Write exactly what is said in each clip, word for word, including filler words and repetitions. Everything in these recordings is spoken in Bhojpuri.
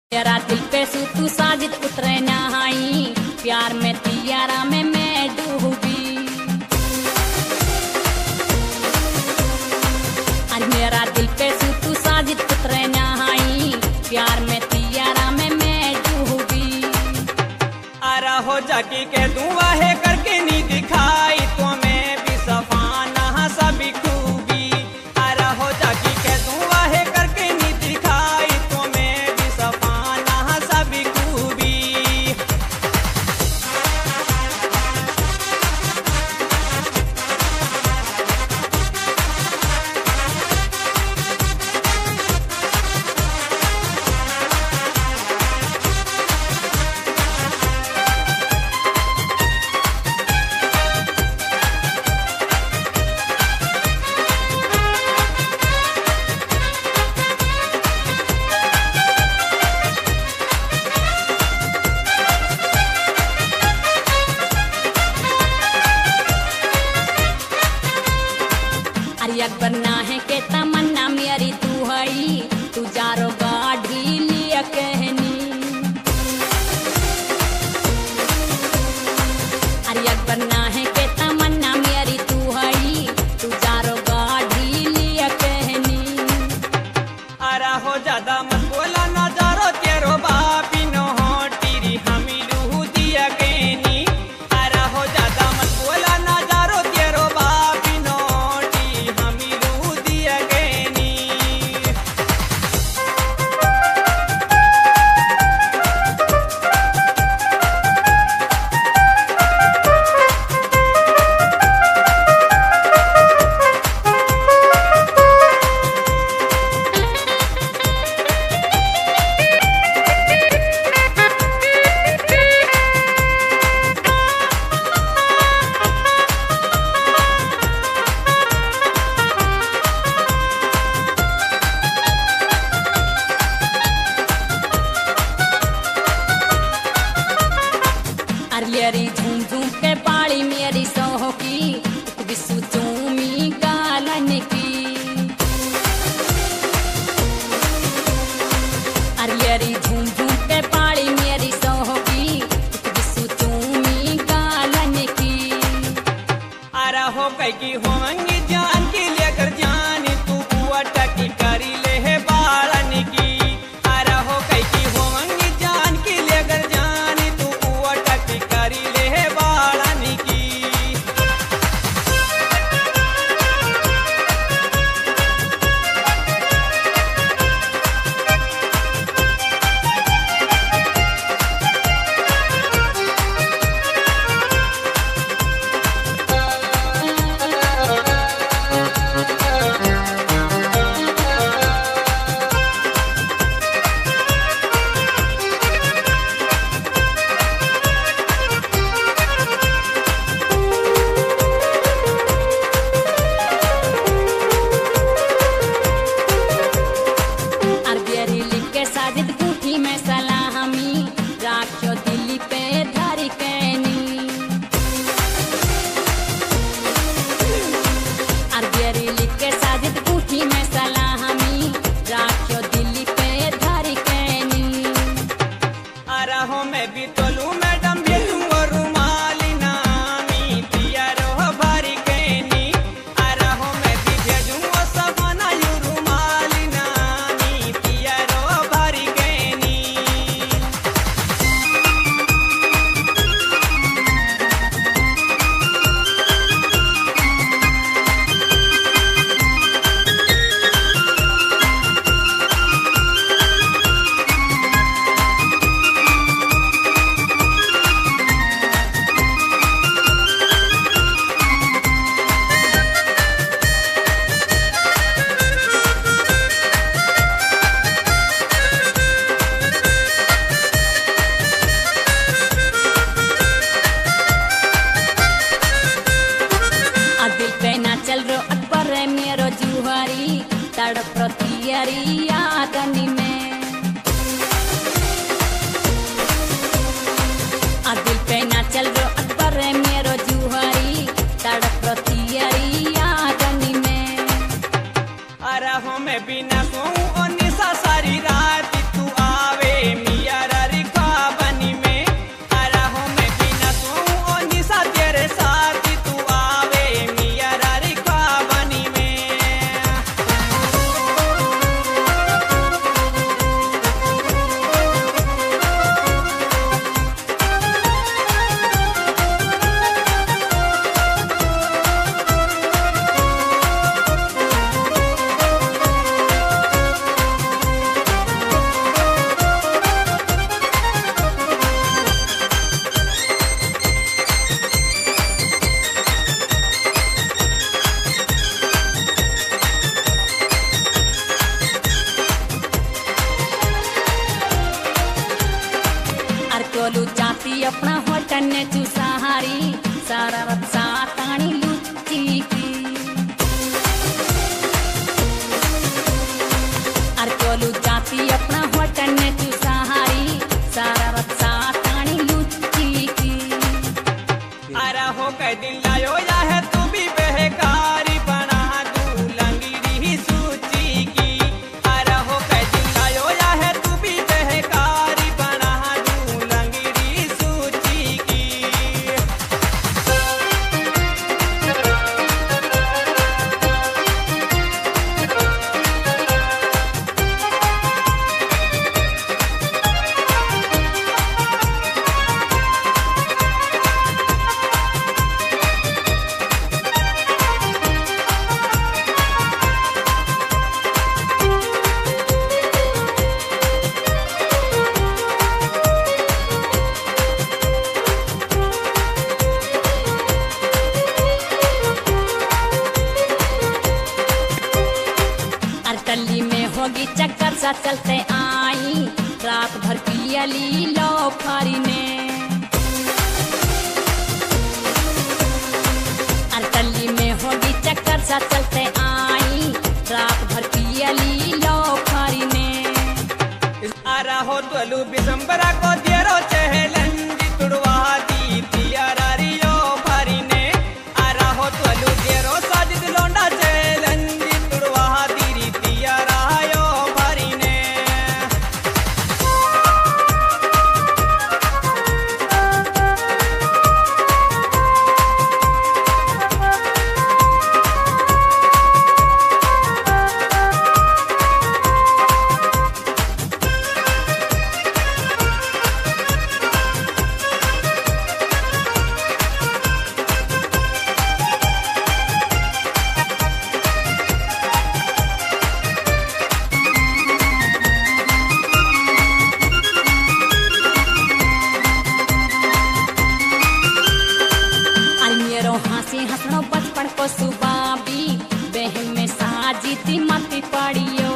तेरा दिल पे सू तू साजिद उतरे नहाई, प्यार में तियारा में मैं डूबी। आज मेरा दिल पे सू तू साजिद उतरे नहाई, प्यार में तियारा में मैं डूबी। आरा हो जाकी के दूं वाहे करके नी दिखाई, तो मैं भी सफाना सभी खूबी। आरा हो जाकी के दूं वाहे करके नी दिखाई, तो मैं भी सफाना सभी खूबी। अरे अकबर ना है के तमन्ना मेरी तू हई, तू जारो गाढ़ी लिया कहनी। अरे अकबर ना है के तमन्ना मेरी तू हई, तू जारो गाढ़ी लिया कहनी। आरा हो ज्यादा मत बोला ना जारो तेरो बापी नो हो टीरी हमी रूह दिया कहनी। आरा हो ज्यादा मत बोला ना जारो तेरो बापी नो टी हमी रूह दिया कहनी। अरियरी झूम झूम के पाली मेरी सोह की, बिसु चूमी गालन की। अरियरी झूम झूम के पाली मेरी सोह की, बिसु चूमी गालन की। आरा हो कई की होंगी जान की लेकर जान तू बुआ टकी करी ले है बालन की। आरा हो कई की होंगी जान की लेकर जान तू बुआ टकी करी ले है बालन की। अरबियरी लिख के साजिद गुठी में सलामी, राखियो दिल्ली पे धारी कहनी। अरबियरी लिख के साजिद गुठी में सलामी, राखियो दिल्ली पे धारी कहनी। आरा हो मैं भी तोलू मैडम भेजूंगा रुमाली नामी दिया रो भारी कहनी। आरा हो मैं भी भेजूंगा सफाना यू रुमाली नामी दिया रो भारी कहनी। चोलू जाती अपना होटन चुसाहारी सारा रक्षा तानी लुच्ची की अर चोलू जाती अपना होटन चुसाहारी सारा रक्षा तानी लुच्ची की अरे हो कई दिन लायो या है तू भी बेकारी बना दू लंगड़ी सूची की अरे हो कई दिन लायो या है तू भी बेकारी बना दू लंगड़ी सूची की टल्ली में होगी चक्कर सा चलते आई रात भर पियली लो फारी ने अर टल्ली में होगी चक्कर सा चलते आई रात भर पियली लो फारी ने अरे हो तोलू बिसंबरा को देरो चहलन तुड़वा दी तियारियो भरी ने अरे हो तोलू देरो साजिद लोंडा चहलन तुड़वा दी तियारायो भरी ने हंसनो बचपन को सुबाबी बहन में साजीती मती पड़ियो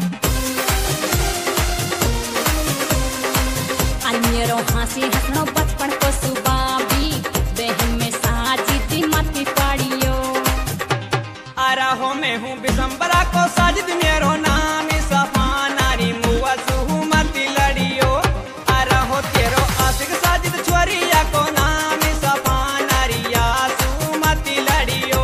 अलमेरो हंसी हंसनो बचपन को सुबाबी बहन में साजीती मती पड़ियो अरे हो मैं हूँ बिसंबरा को साजिद मेरो नाम सफा नारी मुआ सुमति लड़ियो अरे हो तेरो आशिक साजिद छोरिया को नाम सफा नारिया सुमति लड़ियो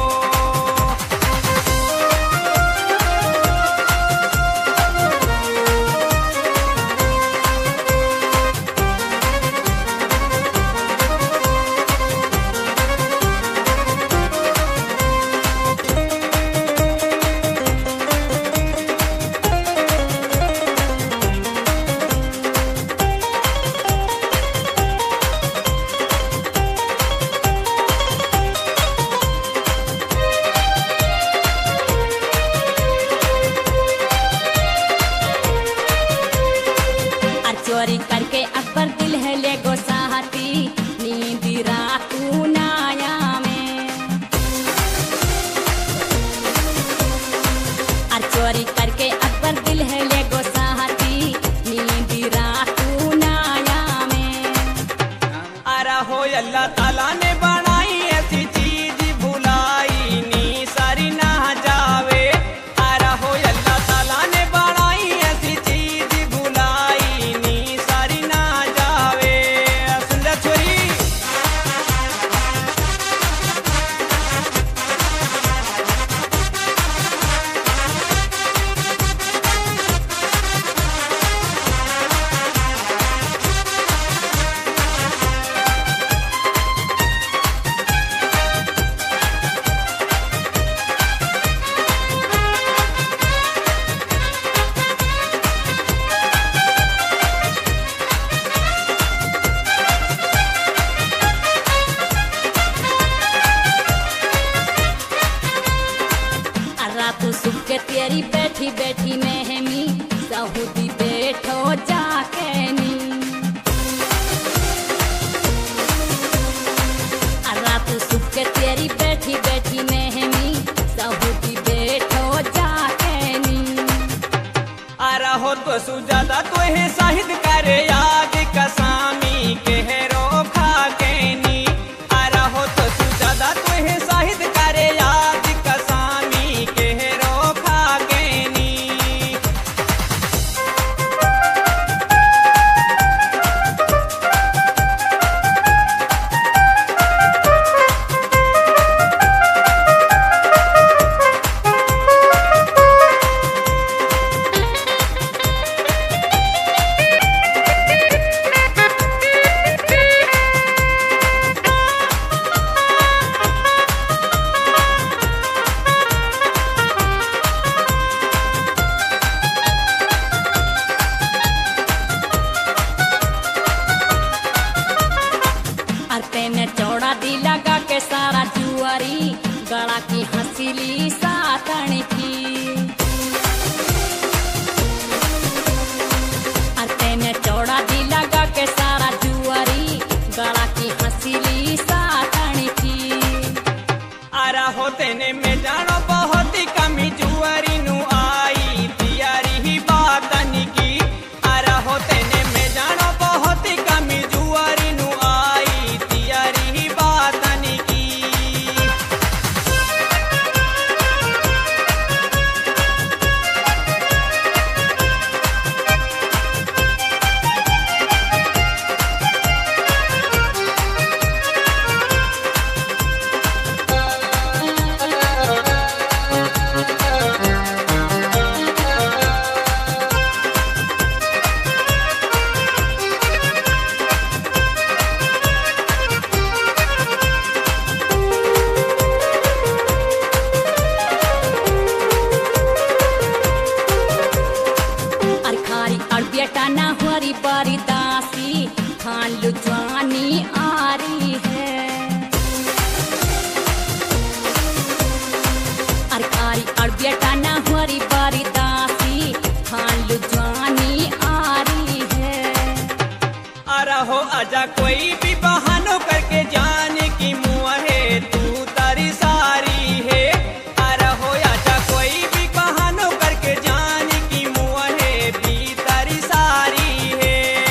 चोरी करके अकबर दिल है ले गो साहती नींद रात नाया में और चोरी करके अकबर दिल है ले गो साहती नींद रात नाया में अरे हो अल्लाह ताला ने बनाई ऐसी चीज भुलाई नी सारी ना जावे अरे हो अल्लाह ताला ने बनाई ऐसी चीज भुलाई नी सारी ना जावे सुन ले छोरी रातू सुख के तेरी बैठी बैठी मेहमी सऊदी बैठो जाके नी रातू सुख के तेरी बैठी बैठी मेहमी सऊदी बैठो जाके नी अरे हो तो सुजादा तो है शाहिद करे याद कसामी के हंसिली सातण की तेने चौड़ा दी लगा के सारा जुआरी गला की हंसिली सातण की आरा हो तेने में जानो बहुत ही कमी जुआरी नु आई तियारी ही बातन की आरा हो तेने में जानो बहुत ही कमी जुआरी नु आई तियारी ही बातन की ना हुरी बारी दासी खान लु जवानी आ रही है अरकारी अड़बियटा ना हुरी बारी दासी खान लु जवानी आ रही है आरा हो आजा कोई भी बहानो करके जाने की मुआ है तू तारी सारी है आरा हो आजा कोई भी बहानो करके जाने की मुआ है भी तारी सारी है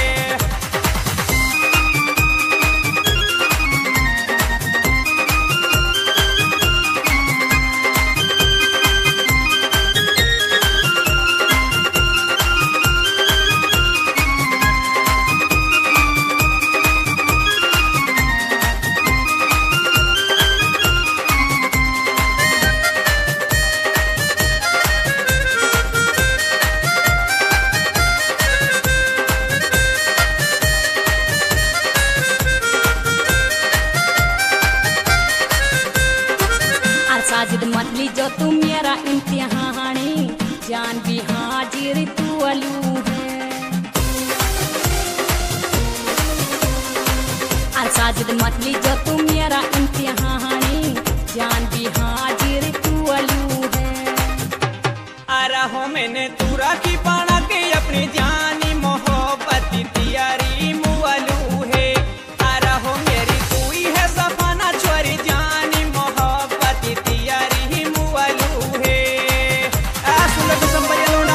साजिद मतली जो तू मेरा इम्तिहानी जान भी हाजिर तू अलू है और साजिद मतली जो तू मेरा इम्तिहानी जान भी हाजिर तू अलू है आरा हो मैंने तू राखी पाना के अपनी जानी मोहब्बत तियारी मुअलू है आरा हो मेरी तू ही है सफाना छोरी जानी मोहब्बत तियारी मुअलू है आ सुन तो संबरिया लोंडा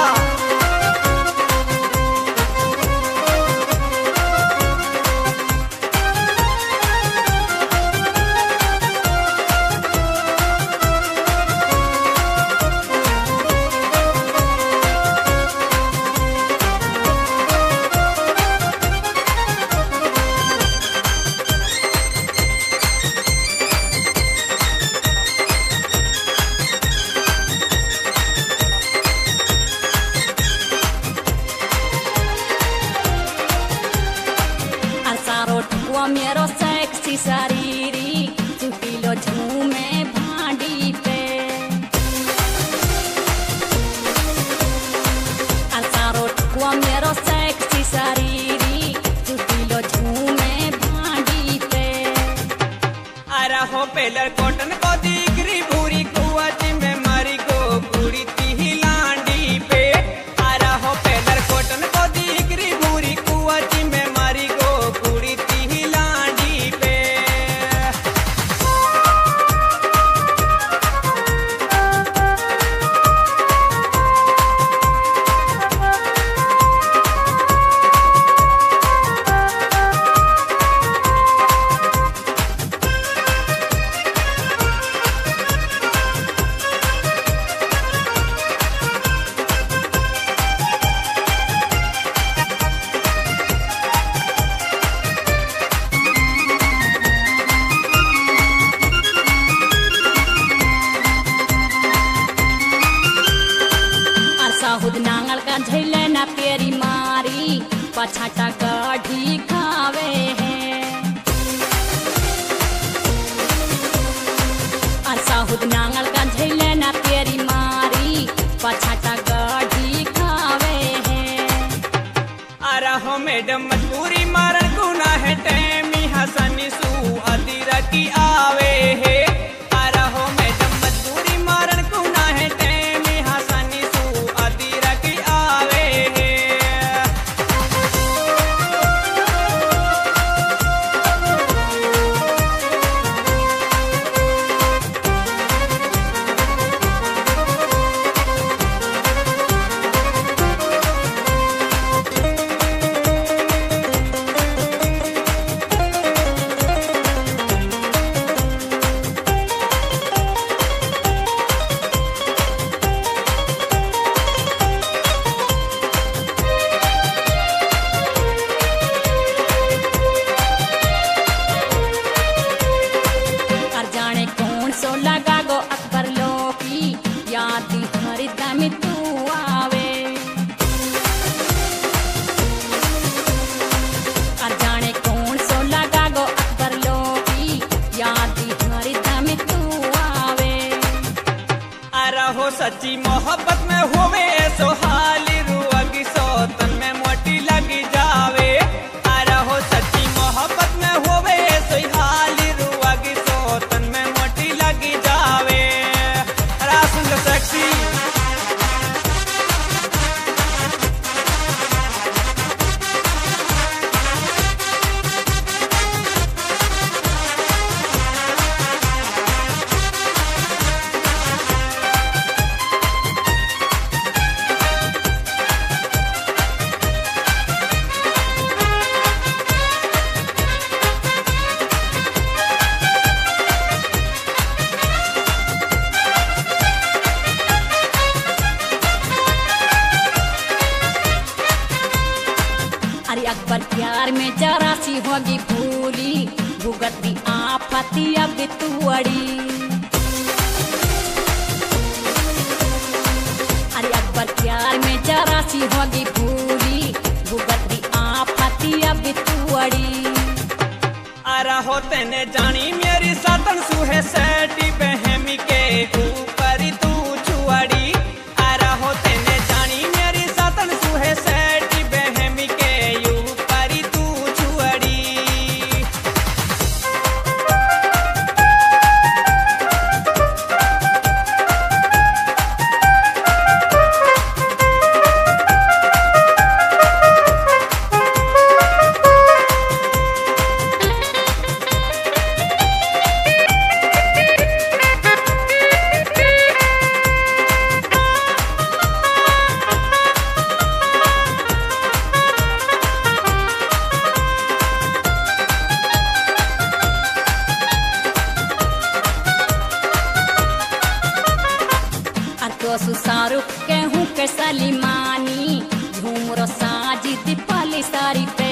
मेरो सेक्सी शरीरी चुटिलो झूमे भांडी पे असारो ठुआ मेरो सेक्सी शरीरी चुटिलो झूमे भांडी पे आरा हो पेलर कॉटन को दिगरी भूरी कुआच में मारी को पूरी ती लांडी पे आरा हो पेलर कॉटन को दिगरी भूरी कुआच में मारी को पूरी ती लांडी पे साहुद नांगल का झैले ना तेरी मारी पछाटा गाढ़ी खावे है और साहुद नांगल का झैले ना तेरी मारी पछाटा गाढ़ी खावे है आरा हो मैडम मजबूरी मारन गुना है टेमी हसनी सू अदीरा की आवे है आरा हो मैडम मजबूरी मार अकबर प्यार में जरा सी होगी भूली भुगती आफती अब तुअड़ी। अरे अकबर प्यार में जरा सी होगी भूली भुगती आफती अब तुअड़ी। अरे होते ने जानी मेरी सतन सुहे सेटी बहमी के ऊपर तू छुअड़ी। अरे होते ने जानी मेरी सतन सुहे सेटी बहमी के ऊपर तू छुअड़ी। शाहरुख के हूँ के सलीमानी झूमरो साजी दीपाली सारी पे।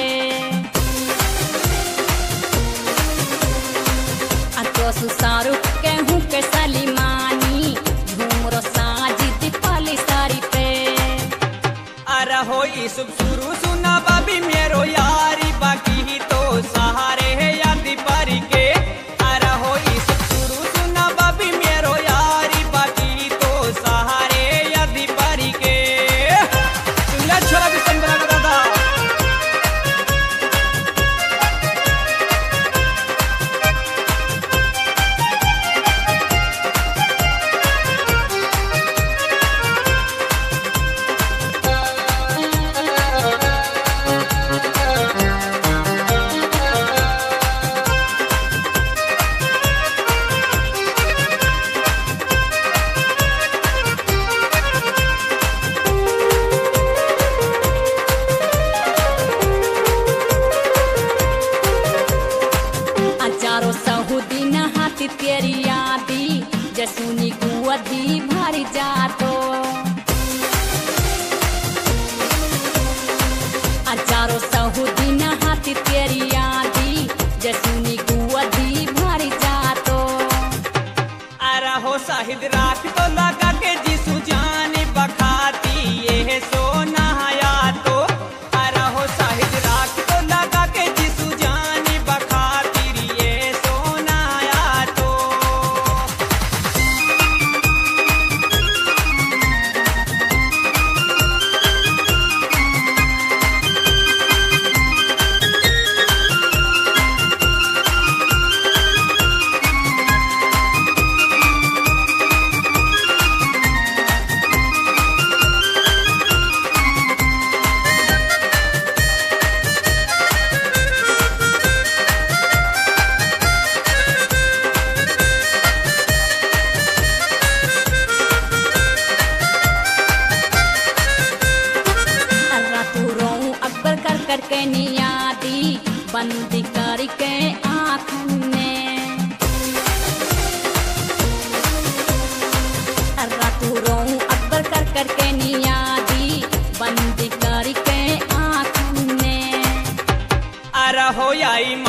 अतोसु शाहरुख के हूँ के सलीमानी झूमरो साजी दीपाली सारी पे। अरे हो शुभ शुरू सुना बाबी मेरो यारी बाकी ही तो सहारे है यादी पारी के। अरे हो शुभ शुरू सुना बाबी मेरो यारी बाकी ही तो सहारे यादी पारी के। सुनला छोरा भी संबरा का दादा। चारों सहुदीन हाथी तेरी यादी जसुनी कुअदी भारी जातो। चारों सहुदीन हाथी तेरी यादी जसुनी कुअदी भारी जातो। अरे हो शाहिद राख तो लगा के जिसु जानी बखाती ये सोना या तो। अरे हो शाहिद राख तो लगा के जिसु जानी बखाती ये सोना या तो। करके नियादी बंदी करके आँखन में। तू रोऊं अकबर कर करके नियादी बंदी करके आँखन में। अरे हो आई